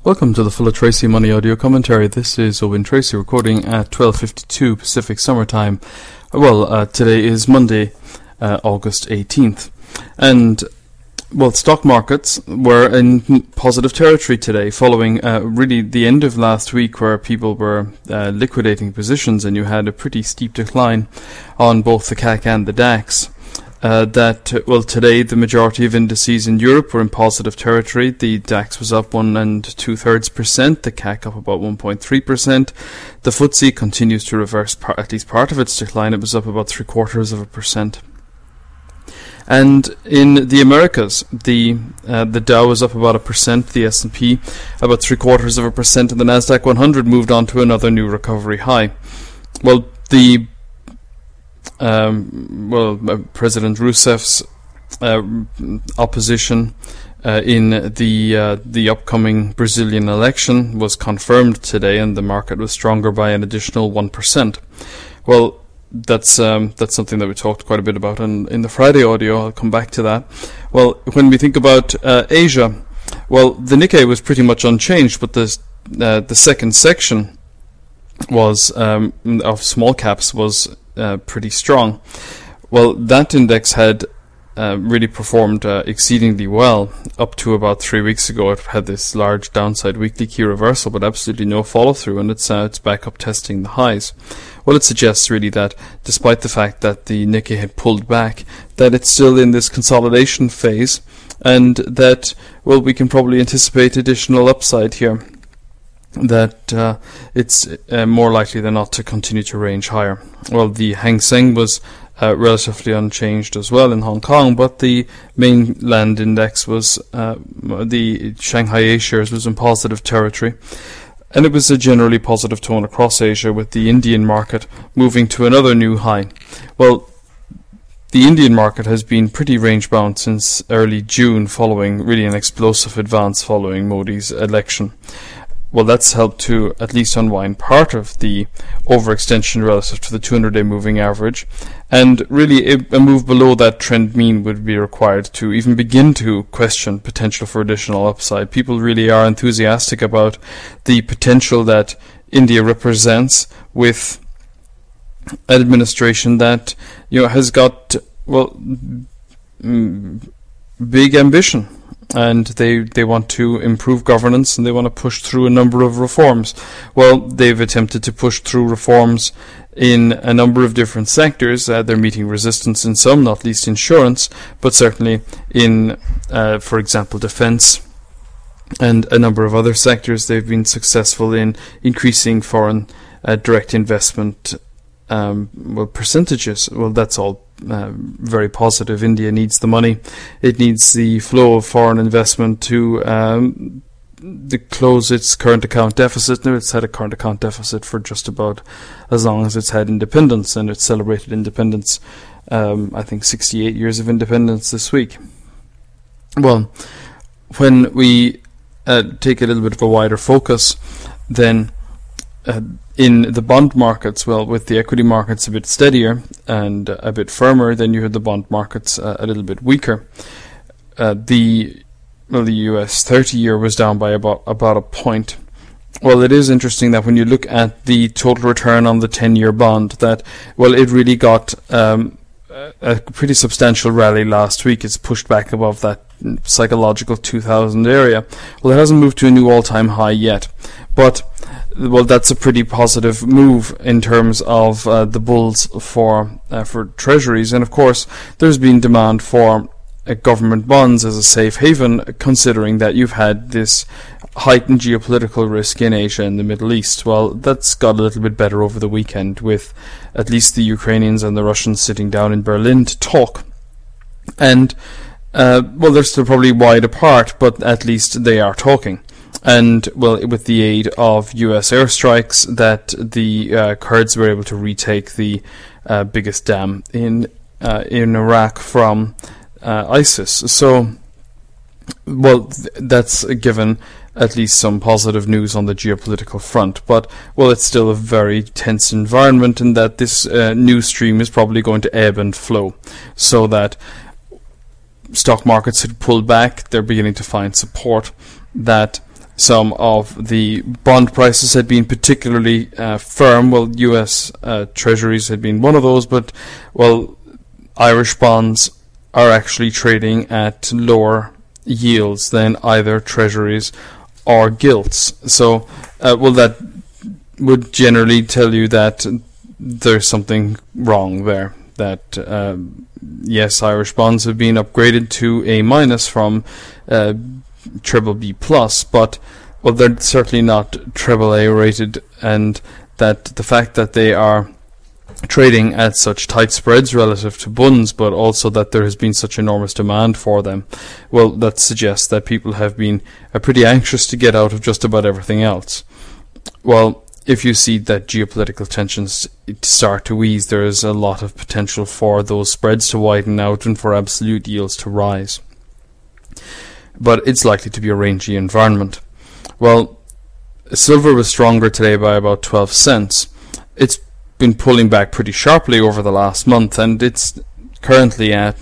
Welcome to the Full of Tracy Money audio commentary. This is Owen Tracy recording at 12:52 Pacific Summer Time. Today is Monday, August 18th. And, stock markets were in positive territory today following really the end of last week where people were liquidating positions and you had a pretty steep decline on both the CAC and the DAX. Today the majority of indices in Europe were in positive territory. The DAX was up 1 2/3%, the CAC up about 1.3%. The FTSE continues to reverse at least part of its decline. It was up about 0.75%. And in the Americas, the Dow was up about 1%, the S&P about 0.75%, and the Nasdaq 100 moved on to another new recovery high. President Rousseff's opposition in the upcoming Brazilian election was confirmed today, and the market was stronger by an additional 1%. Well, that's something that we talked quite a bit about in the Friday audio. I'll come back to that. Well, when we think about Asia, the Nikkei was pretty much unchanged, but the second section was of small caps was pretty strong. Well, that index had really performed exceedingly well up to about 3 weeks ago. It had this large downside weekly key reversal, but absolutely no follow through, and it's back up testing the highs. Well, it suggests really that despite the fact that the Nikkei had pulled back, that it's still in this consolidation phase, and that we can probably anticipate additional upside here. That it's more likely than not to continue to range higher. Well, the Hang Seng was relatively unchanged as well in Hong Kong, but the mainland index was, the Shanghai A-shares was in positive territory. And it was a generally positive tone across Asia, with the Indian market moving to another new high. Well, the Indian market has been pretty range-bound since early June, following really an explosive advance following Modi's election. Well, that's helped to at least unwind part of the overextension relative to the 200-day moving average, and really a move below that trend mean would be required to even begin to question potential for additional upside. People really are enthusiastic about the potential that India represents, with an administration that has got big ambition. And they want to improve governance, and they want to push through a number of reforms. Well, they've attempted to push through reforms in a number of different sectors. They're meeting resistance in some, not least insurance, but certainly in, for example, defense and a number of other sectors. They've been successful in increasing foreign direct investment percentages. Well, that's all very positive. India needs the money. It needs the flow of foreign investment to close its current account deficit. Now, it's had a current account deficit for just about as long as it's had independence, and it celebrated independence, I think 68 years of independence this week. Well, when we take a little bit of a wider focus, then in the bond markets, with the equity markets a bit steadier and a bit firmer, then you had the bond markets a little bit weaker. The US 30-year was down by about a point. Well, it is interesting that when you look at the total return on the 10-year bond, that it really got a pretty substantial rally last week. It's pushed back above that psychological 2,000 area. Well, it hasn't moved to a new all-time high yet, but that's a pretty positive move in terms of the bulls for treasuries. And of course, there's been demand for government bonds as a safe haven, considering that you've had this heightened geopolitical risk in Asia and the Middle East. Well, that's got a little bit better over the weekend, with at least the Ukrainians and the Russians sitting down in Berlin to talk. And they're still probably wide apart, but at least they are talking. And, with the aid of US airstrikes, that the Kurds were able to retake the biggest dam in Iraq from ISIS. So, that's given at least some positive news on the geopolitical front. But, it's still a very tense environment, in that this news stream is probably going to ebb and flow, so that stock markets had pulled back. They're beginning to find support. That some of the bond prices had been particularly firm. Well, US treasuries had been one of those, but, well, Irish bonds are actually trading at lower yields than either treasuries or gilts. So, well, that would generally tell you that there's something wrong there. That, yes, Irish bonds have been upgraded to A- from triple B plus, but, well, they're certainly not triple A rated, and that the fact that they are trading at such tight spreads relative to bunds, but also that there has been such enormous demand for them, well, that suggests that people have been pretty anxious to get out of just about everything else. Well, if you see that geopolitical tensions start to ease, there is a lot of potential for those spreads to widen out and for absolute yields to rise. But it's likely to be a rangy environment. Well, silver was stronger today by about 12 cents. It's been pulling back pretty sharply over the last month, and it's currently at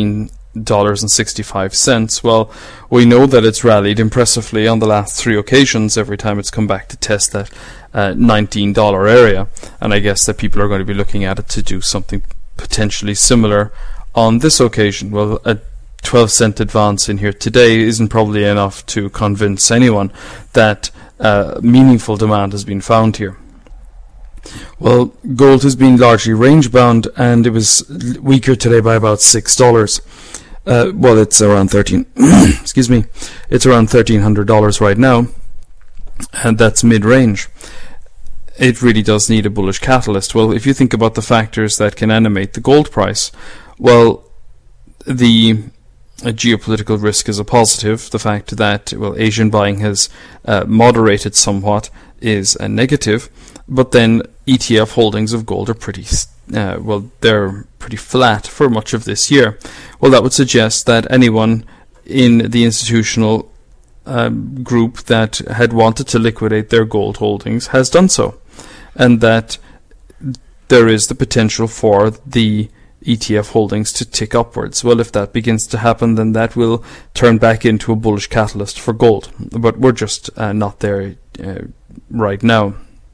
$19.65. Well, we know that it's rallied impressively on the last 3 occasions every time it's come back to test that $19 area, and I guess that people are going to be looking at it to do something potentially similar on this occasion. Well, a 12-cent advance in here today isn't probably enough to convince anyone that meaningful demand has been found here. Well, gold has been largely range-bound, and it was weaker today by about $6. Well, it's around excuse me, it's around $1,300 right now, and that's mid-range. It really does need a bullish catalyst. Well, if you think about the factors that can animate the gold price, well, the geopolitical risk is a positive. The fact that, well, Asian buying has moderated somewhat is a negative, but then ETF holdings of gold are pretty they're pretty flat for much of this year. Well, that would suggest that anyone in the institutional group that had wanted to liquidate their gold holdings has done so, and that there is the potential for the ETF holdings to tick upwards. Well, if that begins to happen, then that will turn back into a bullish catalyst for gold, but we're just not there right now.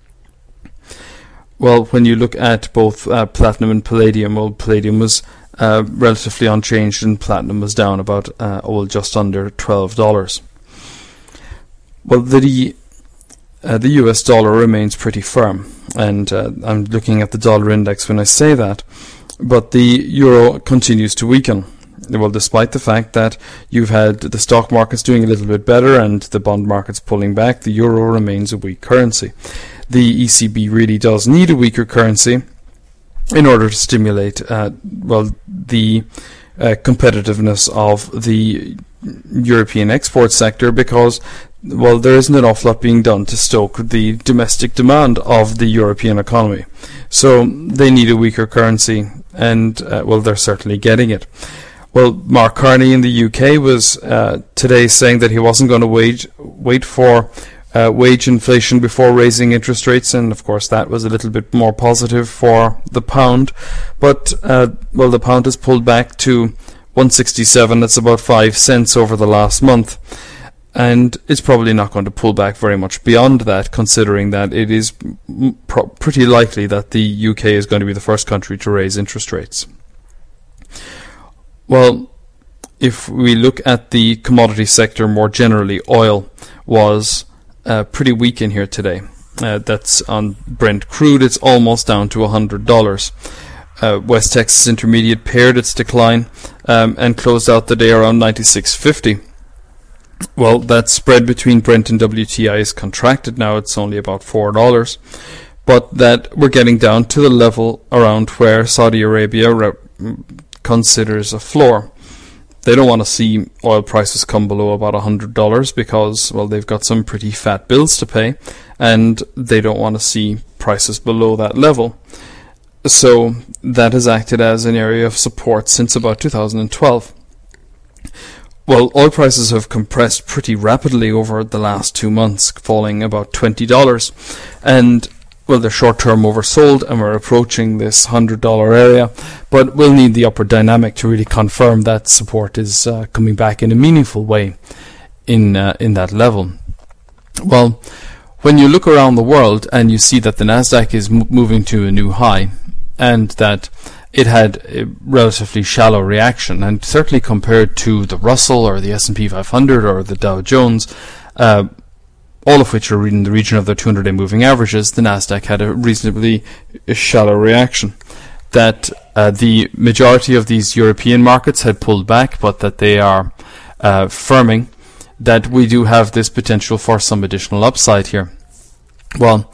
Well, when you look at both platinum and palladium, well, palladium was relatively unchanged and platinum was down about just under $12. Well, the US dollar remains pretty firm, and I'm looking at the dollar index when I say that, but the euro continues to weaken. Well, despite the fact that you've had the stock markets doing a little bit better and the bond markets pulling back, the euro remains a weak currency. The ECB really does need a weaker currency in order to stimulate the competitiveness of the European export sector, because, well, there isn't an awful lot being done to stoke the domestic demand of the European economy. So they need a weaker currency, and well, they're certainly getting it. Well, Mark Carney in the UK was today saying that he wasn't going to wait for wage inflation before raising interest rates, and of course that was a little bit more positive for the pound. But well, the pound has pulled back to 167. That's about 5 cents over the last month, and it's probably not going to pull back very much beyond that, considering that it is pretty likely that the UK is going to be the first country to raise interest rates. Well, if we look at the commodity sector more generally, oil was pretty weak in here today. That's on Brent crude. It's almost down to $100. West Texas Intermediate paired its decline and closed out the day around 96.50. Well, that spread between Brent and WTI is contracted now. It's only about $4. But that we're getting down to the level around where Saudi Arabia considers a floor. They don't want to see oil prices come below about $100 because, well, they've got some pretty fat bills to pay, and they don't want to see prices below that level. So that has acted as an area of support since about 2012. Well, oil prices have compressed pretty rapidly over the last 2 months, falling about $20, and well, they're short-term oversold, and we're approaching this $100 area, but we'll need the upward dynamic to really confirm that support is coming back in a meaningful way in that level. Well, when you look around the world and you see that the Nasdaq is moving to a new high, and that it had a relatively shallow reaction, and certainly compared to the Russell or the S&P 500 or the Dow Jones, all of which are in the region of their 200-day moving averages, the Nasdaq had a reasonably shallow reaction. That the majority of these European markets had pulled back, but that they are firming, that we do have this potential for some additional upside here. Well,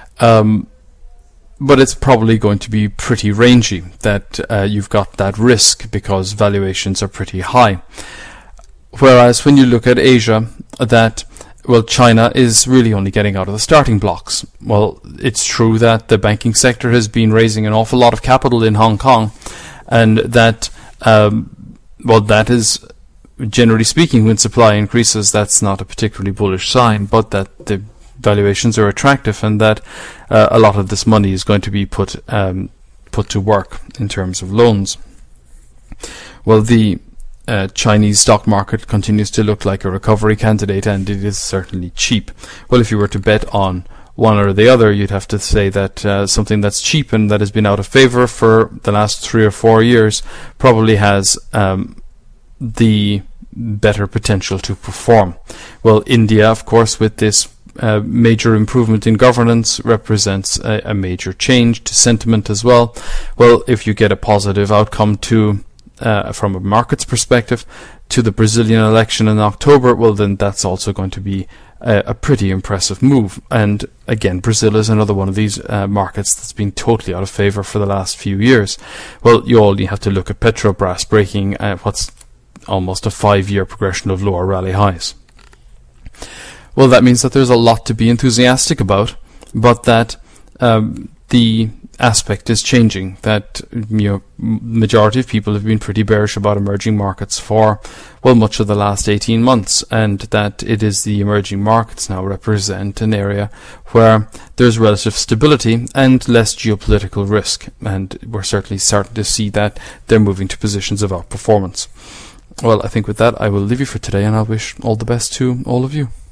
but it's probably going to be pretty rangy, that you've got that risk because valuations are pretty high. Whereas when you look at Asia, that China is really only getting out of the starting blocks. Well, it's true that the banking sector has been raising an awful lot of capital in Hong Kong, and that, that is, generally speaking, when supply increases, that's not a particularly bullish sign, but that the valuations are attractive, and that a lot of this money is going to be put to work in terms of loans. Well, the Chinese stock market continues to look like a recovery candidate, and it is certainly cheap. Well, if you were to bet on one or the other, you'd have to say that something that's cheap and that has been out of favor for the last 3 or 4 years probably has the better potential to perform. Well, India, of course, with this major improvement in governance, represents a major change to sentiment as well. Well, if you get a positive outcome from a market's perspective to the Brazilian election in October, well, then that's also going to be a pretty impressive move. And again, Brazil is another one of these markets that's been totally out of favor for the last few years. Well, you only have to look at Petrobras breaking what's almost a 5-year progression of lower rally highs. Well, that means that there's a lot to be enthusiastic about, but that the aspect is changing, that majority of people have been pretty bearish about emerging markets for much of the last 18 months, and that it is the emerging markets now represent an area where there's relative stability and less geopolitical risk, and we're certainly starting to see that they're moving to positions of outperformance. Well, I think with that I will leave you for today, and I wish all the best to all of you.